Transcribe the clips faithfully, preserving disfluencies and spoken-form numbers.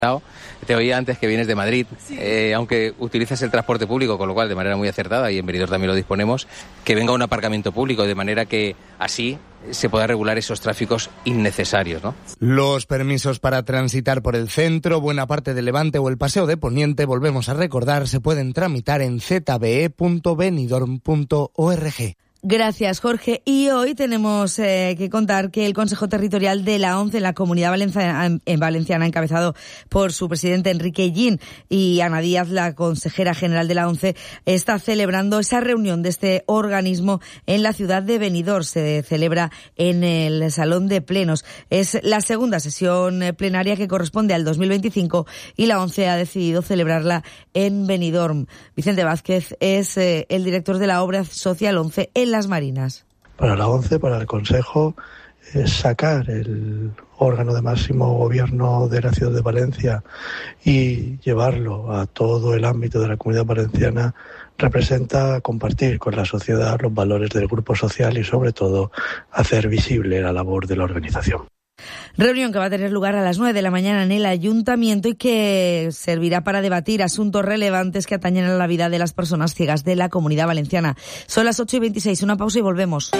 Te oía antes que vienes de Madrid, sí. eh, aunque utilizas el transporte público, con lo cual de manera muy acertada, y en Benidorm también lo disponemos, que venga un aparcamiento público, de manera que así se pueda regular esos tráficos innecesarios, ¿no? Los permisos para transitar por el centro, buena parte de Levante o el Paseo de Poniente, volvemos a recordar, se pueden tramitar en z b e punto benidorm punto org. Gracias, Jorge. Y hoy tenemos eh, que contar que el Consejo Territorial de la ONCE en la Comunidad Valenciana, en Valenciana, encabezado por su presidente Enrique Gin y Ana Díaz, la consejera general de la ONCE, está celebrando esa reunión de este organismo en la ciudad de Benidorm. Se celebra en el Salón de Plenos. Es la segunda sesión plenaria que corresponde al dos mil veinticinco y la ONCE ha decidido celebrarla en Benidorm. Vicente Vázquez es eh, el director de la obra social ONCE en Las Marinas. Para la ONCE, para el Consejo, es sacar el órgano de máximo gobierno de la ciudad de Valencia y llevarlo a todo el ámbito de la Comunidad Valenciana, representa compartir con la sociedad los valores del grupo social y, sobre todo, hacer visible la labor de la organización. Reunión que va a tener lugar a las nueve de la mañana en el Ayuntamiento y que servirá para debatir asuntos relevantes que atañen a la vida de las personas ciegas de la Comunidad Valenciana. Son las ocho y veintiséis, una pausa y volvemos.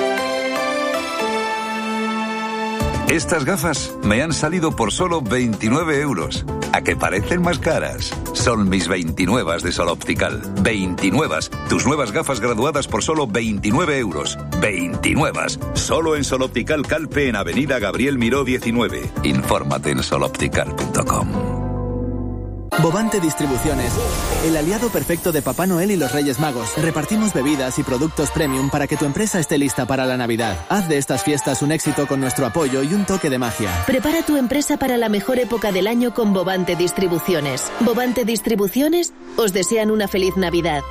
Estas gafas me han salido por solo veintinueve euros. ¿A que parecen más caras? Son mis veintinuevas de Sol Optical. veintinuevas. Tus nuevas gafas graduadas por solo veintinueve euros. veintinuevas. Solo en Sol Optical Calpe, en Avenida Gabriel Miró diecinueve. Infórmate en sol optical punto com. Bovante Distribuciones, el aliado perfecto de Papá Noel y los Reyes Magos. Repartimos bebidas y productos premium para que tu empresa esté lista para la Navidad. Haz de estas fiestas un éxito con nuestro apoyo y un toque de magia. Prepara tu empresa para la mejor época del año con Bovante Distribuciones. Bovante Distribuciones os desean una feliz Navidad.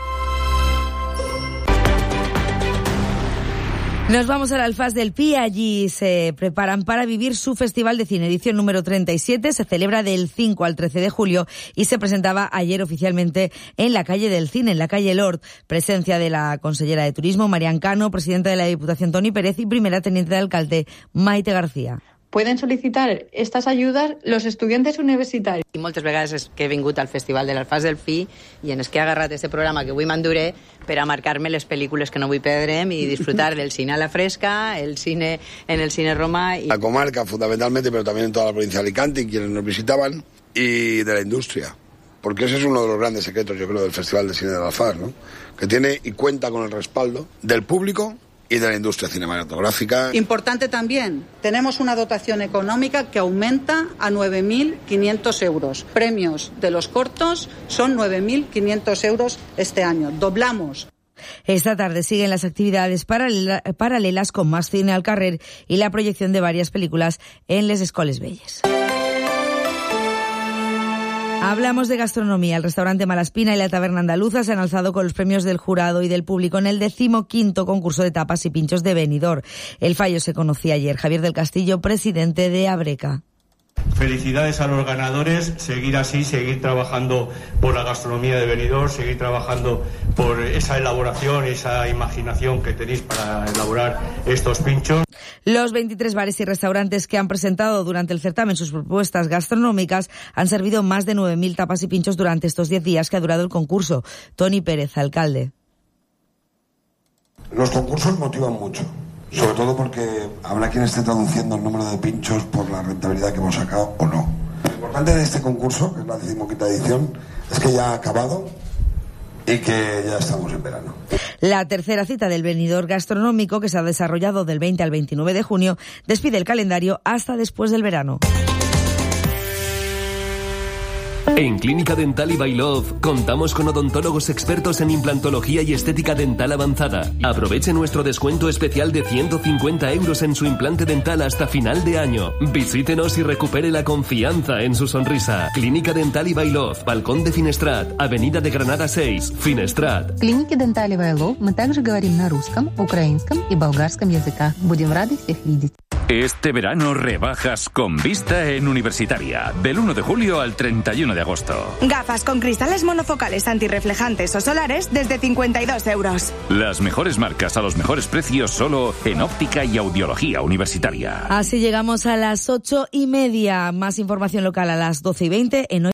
Nos vamos al Alfaz del Pi. Allí se preparan para vivir su Festival de Cine, edición número treinta y siete. Se celebra del cinco al trece de julio y se presentaba ayer oficialmente en la calle del Cine, en la calle Lord. Presencia de la consellera de Turismo, Marian Cano, presidenta de la Diputación, Toni Pérez, y primera teniente de alcalde, Maite García. Pueden solicitar estas ayudas los estudiantes universitaris. I moltes vegades és que he vingut al Festival de l'Alfàs del Pi i en és que he agarrat este programa que avui m'enduré per a marcar-me les pel·lícules que no vull perdre'm i disfrutar del cine a la fresca, el cine en el cine Roma. Y... La comarca fundamentalmente, pero también en toda la provincia de Alicante, y quienes nos visitaban, y de la industria. Porque ese es uno de los grandes secretos, yo creo, del Festival de Cine del Alfàs, ¿no? Que tiene y cuenta con el respaldo del público y de la industria cinematográfica. Importante también, tenemos una dotación económica que aumenta a nueve mil quinientos euros. Premios de los cortos son nueve mil quinientos euros este año. Doblamos. Esta tarde siguen las actividades paralela, paralelas con más cine al carrer y la proyección de varias películas en les Escoles Belles. Hablamos de gastronomía. El restaurante Malaspina y la taberna andaluza se han alzado con los premios del jurado y del público en el decimoquinto concurso de tapas y pinchos de Benidorm. El fallo se conocía ayer. Javier del Castillo, presidente de Abreca. Felicidades a los ganadores, seguir así, seguir trabajando por la gastronomía de Benidorm, seguir trabajando por esa elaboración, esa imaginación que tenéis para elaborar estos pinchos. Los veintitrés bares y restaurantes que han presentado durante el certamen sus propuestas gastronómicas han servido más de nueve mil tapas y pinchos durante estos diez días que ha durado el concurso. Toni Pérez, alcalde. Los concursos motivan mucho. Sobre todo porque habrá quien esté traduciendo el número de pinchos por la rentabilidad que hemos sacado o no. Lo importante de este concurso, que es la decimoquinta edición, es que ya ha acabado y que ya estamos en verano. La tercera cita del Benidorm gastronómico, que se ha desarrollado del veinte al veintinueve de junio, despide el calendario hasta después del verano. En Clínica Dental y by Love contamos con odontólogos expertos en implantología y estética dental avanzada. Aproveche nuestro descuento especial de ciento cincuenta euros en su implante dental hasta final de año. Visítenos y recupere la confianza en su sonrisa. Clínica Dental y by Love, Balcón de Finestrat, Avenida de Granada seis, Finestrat. В клинике Dental y by Love мы также говорим на русском, украинском и болгарском языках. Будем рады всех видеть. Este verano rebajas con vista en Universitaria, del uno de julio al treinta y uno de agosto. Gafas con cristales monofocales antirreflejantes o solares desde cincuenta y dos euros. Las mejores marcas a los mejores precios solo en Óptica y Audiología Universitaria. Así llegamos a las ocho y media. Más información local a las doce y veinte en